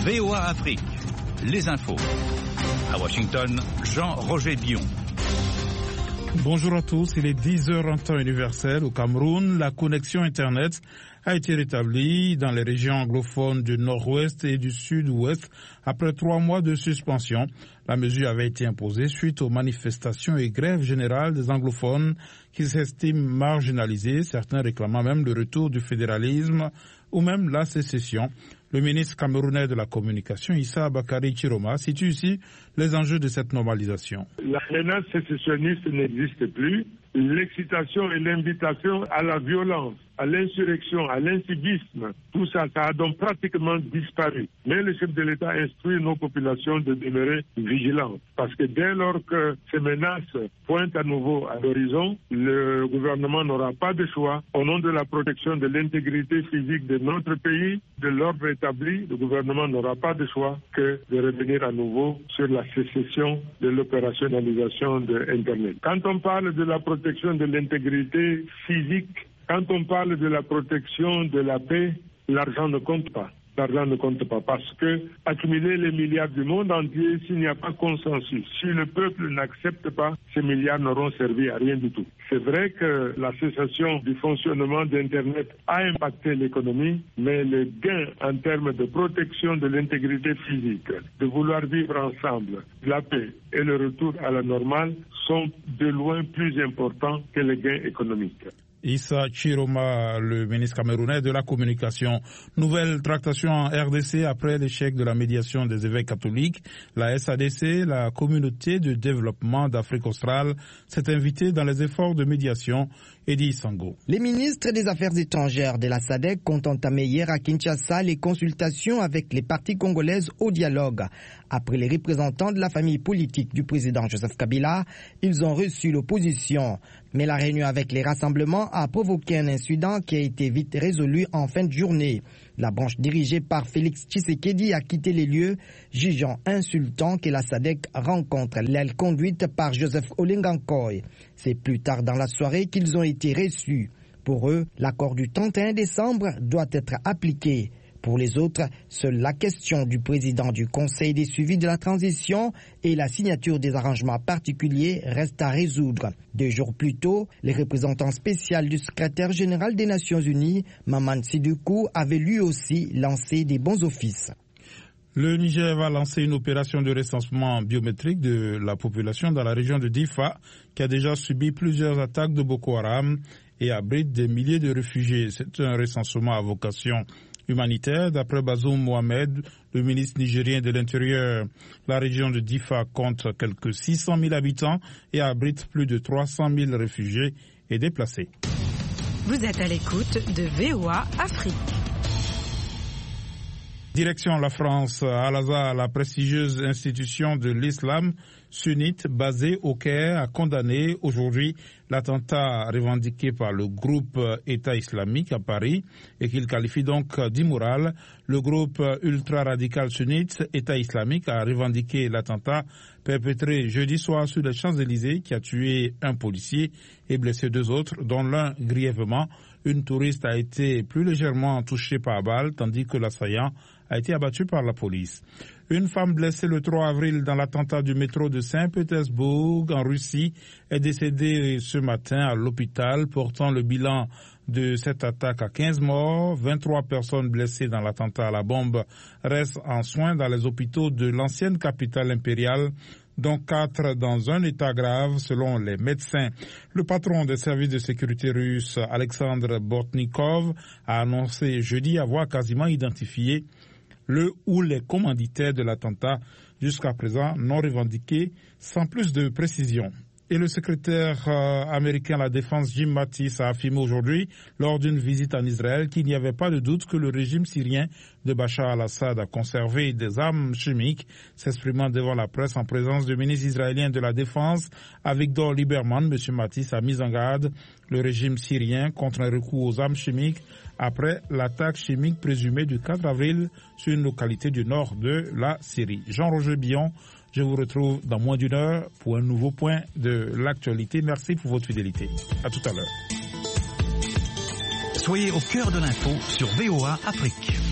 VOA Afrique, les infos. À Washington, Jean-Roger Bion. Bonjour à tous, il est 10h en temps universel. Au Cameroun, la connexion Internet a été rétablie dans les régions anglophones du nord-ouest et du sud-ouest après 3 mois de suspension. La mesure avait été imposée suite aux manifestations et grèves générales des anglophones qui s'estiment marginalisés, certains réclamant même le retour du fédéralisme ou même la sécession. Le ministre camerounais de la communication, Issa Bakari Chiroma, situe ici les enjeux de cette normalisation. La menace sécessionniste n'existe plus. L'excitation et l'invitation à la violence, à l'insurrection, à l'incivisme, tout ça a donc pratiquement disparu. Mais le chef de l'État instruit nos populations de demeurer vigilantes. Parce que dès lors que ces menaces pointent à nouveau à l'horizon, le gouvernement n'aura pas de choix. Au nom de la protection de l'intégrité physique de notre pays, de l'ordre établi, le gouvernement n'aura pas de choix que de revenir à nouveau sur la sécession de l'opérationnalisation de Internet. Quand on parle de la protection de l'intégrité physique, quand on parle de la protection de la paix, l'argent ne compte pas. L'argent ne compte pas parce que accumuler les milliards du monde entier, s'il n'y a pas consensus, si le peuple n'accepte pas, ces milliards n'auront servi à rien du tout. C'est vrai que la cessation du fonctionnement d'Internet a impacté l'économie, mais les gains en termes de protection de l'intégrité physique, de vouloir vivre ensemble, la paix et le retour à la normale sont de loin plus importants que les gains économiques. Issa Chiroma, le ministre camerounais de la communication. Nouvelle tractation en RDC après l'échec de la médiation des évêques catholiques. La SADC, la communauté de développement d'Afrique australe, s'est invitée dans les efforts de médiation. Eddie Sango. Les ministres des Affaires étrangères de la SADC ont entamé hier à Kinshasa les consultations avec les parties congolaises au dialogue. Après les représentants de la famille politique du président Joseph Kabila, ils ont reçu l'opposition. Mais la réunion avec les rassemblements a provoqué un incident qui a été vite résolu en fin de journée. La branche dirigée par Félix Tshisekedi a quitté les lieux, jugeant insultant que la SADC rencontre l'aile conduite par Joseph Olengankoy. C'est plus tard dans la soirée qu'ils ont été reçus. Pour eux, l'accord du 31 décembre doit être appliqué. Pour les autres, seule la question du président du Conseil des suivis de la transition et la signature des arrangements particuliers reste à résoudre. 2 jours plus tôt, les représentants spéciaux du secrétaire général des Nations Unies, Maman Sidoukou, avait lui aussi lancé des bons offices. Le Niger va lancer une opération de recensement biométrique de la population dans la région de Difa, qui a déjà subi plusieurs attaques de Boko Haram et abrite des milliers de réfugiés. C'est un recensement à vocation humanitaire. D'après Bazoum Mohamed, le ministre nigérien de l'Intérieur, la région de Difa compte quelques 600 000 habitants et abrite plus de 300 000 réfugiés et déplacés. Vous êtes à l'écoute de VOA Afrique. Direction la France, Al-Azhar, la prestigieuse institution de l'islam sunnite basée au Caire, a condamné aujourd'hui l'attentat revendiqué par le groupe État islamique à Paris et qu'il qualifie donc d'immoral. Le groupe ultra-radical sunnite État islamique a revendiqué l'attentat perpétré jeudi soir sur les Champs-Élysées qui a tué un policier et blessé 2 autres, dont l'un grièvement. Une touriste a été plus légèrement touchée par balle, tandis que l'assaillant a été abattu par la police. Une femme blessée le 3 avril dans l'attentat du métro de Saint-Pétersbourg en Russie est décédée ce matin à l'hôpital, portant le bilan de cette attaque à 15 morts. 23 personnes blessées dans l'attentat à la bombe restent en soins dans les hôpitaux de l'ancienne capitale impériale, dont 4 dans un état grave selon les médecins. Le patron des services de sécurité russes, Alexandre Bortnikov, a annoncé jeudi avoir quasiment identifié le ou les commanditaires de l'attentat, jusqu'à présent non revendiqués, sans plus de précision. Et le secrétaire américain à la Défense Jim Mattis a affirmé aujourd'hui, lors d'une visite en Israël, qu'il n'y avait pas de doute que le régime syrien de Bachar al-Assad a conservé des armes chimiques. S'exprimant devant la presse en présence du ministre israélien de la Défense, Avigdor Lieberman, M. Mattis a mis en garde le régime syrien contre un recours aux armes chimiques après l'attaque chimique présumée du 4 avril sur une localité du nord de la Syrie. Jean-Roger Bion, je vous retrouve dans moins d'1 heure pour un nouveau point de l'actualité. Merci pour votre fidélité. À tout à l'heure. Soyez au cœur de l'info sur VOA Afrique.